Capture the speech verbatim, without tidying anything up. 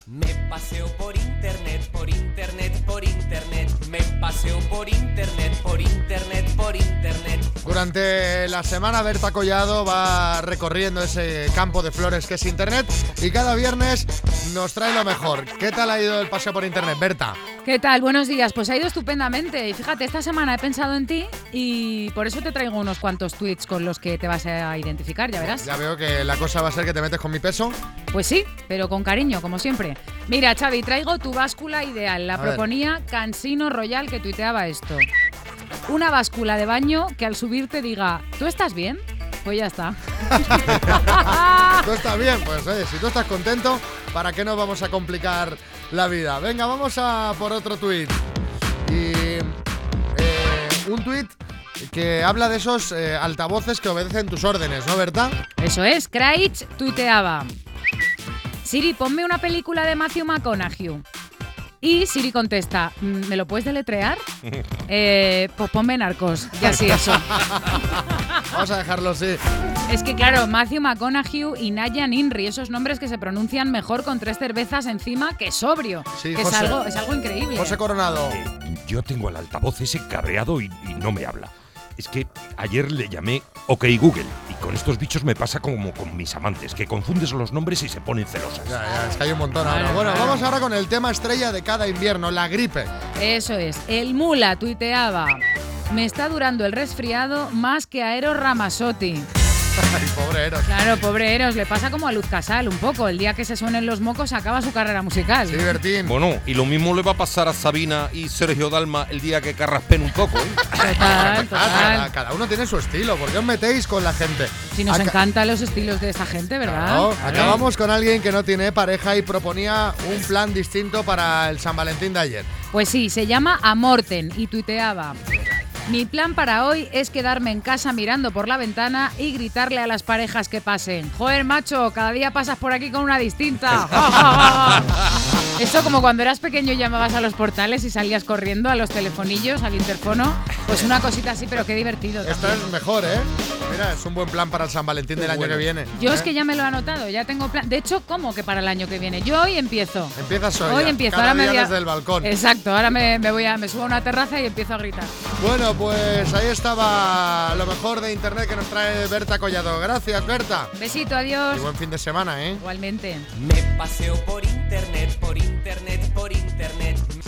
Me paseo por internet, por internet, por internet. Me paseo por internet, por internet, por internet. Durante la semana Berta Collado va recorriendo ese campo de flores que es internet y cada viernes nos trae lo mejor. ¿Qué tal ha ido el paseo por internet, Berta? ¿Qué tal? Buenos días. Pues ha ido estupendamente. Y fíjate, esta semana he pensado en ti y por eso te traigo unos cuantos tweets con los que te vas a identificar, ya verás. Ya veo que la cosa va a ser que te metes con mi peso. Pues sí, pero con cariño, como siempre. Mira, Xavi, traigo tu báscula ideal. La A proponía ver. Cansino Royal, que tuiteaba esto. Una báscula de baño que al subir te diga, ¿tú estás bien? Pues ya está. ¿Tú estás bien? Pues oye, si tú estás contento, ¿para qué nos vamos a complicar la vida? Venga, vamos a por otro tuit. Y eh, un tuit que habla de esos eh, altavoces que obedecen tus órdenes, ¿no, Berta? Eso es, Craig tuiteaba. Siri, ponme una película de Matthew McConaughey. Y Siri contesta, ¿me lo puedes deletrear? eh, pues ponme Narcos, ya sí eso. Vamos a dejarlo así. Es que claro, Matthew McConaughey y Naya Ninri, esos nombres que se pronuncian mejor con tres cervezas encima que sobrio. Sí, que José, es, algo, es algo increíble. José Coronado. Eh, yo tengo al altavoz ese cabreado y, y no me habla. Es que ayer le llamé OK Google y con estos bichos me pasa como con mis amantes, que confundes los nombres y se ponen celosas. Ya, ya, es que hay un montón ahora. Claro, Bueno, claro. vamos ahora con el tema estrella de cada invierno, la gripe. Eso es, el Mula tuiteaba, me está durando el resfriado más que a Eros Ramazzotti. Ay, pobre Eros. Claro, pobre Eros, le pasa como a Luz Casal un poco. El día que se suenen los mocos acaba su carrera musical. Sí, Bertín. Bueno, y lo mismo le va a pasar a Sabina y Sergio Dalma el día que carraspen un poco, ¿eh? Total, Cada, total. cada uno tiene su estilo. ¿Por qué os metéis con la gente? Si nos Aca- encantan los estilos de esa gente, ¿verdad? Claro, Claro. acabamos con alguien que no tiene pareja y proponía un plan distinto para el San Valentín de ayer. Pues sí, se llama Amorten y tuiteaba. Mi plan para hoy es quedarme en casa mirando por la ventana y gritarle a las parejas que pasen. Joder, macho, cada día pasas por aquí con una distinta. Eso como cuando eras pequeño y llamabas a los portales y salías corriendo a los telefonillos, al interfono. Pues una cosita así, pero qué divertido. Esto también. es mejor, ¿eh? Mira, es un buen plan para el San Valentín del año bueno. que viene. Yo ¿eh? es que ya me lo he anotado, ya tengo plan. De hecho, ¿cómo que para el año que viene? Yo hoy empiezo. Empiezas hoy. Hoy ya, empiezo, cada ahora me día voy a- desde el balcón. Exacto, ahora me, me voy a me subo a una terraza y empiezo a gritar. Bueno, pues ahí estaba lo mejor de internet que nos trae Berta Collado. Gracias, Berta. Besito, adiós. Y buen fin de semana, ¿eh? Igualmente. Me paseo por internet, por internet, por internet.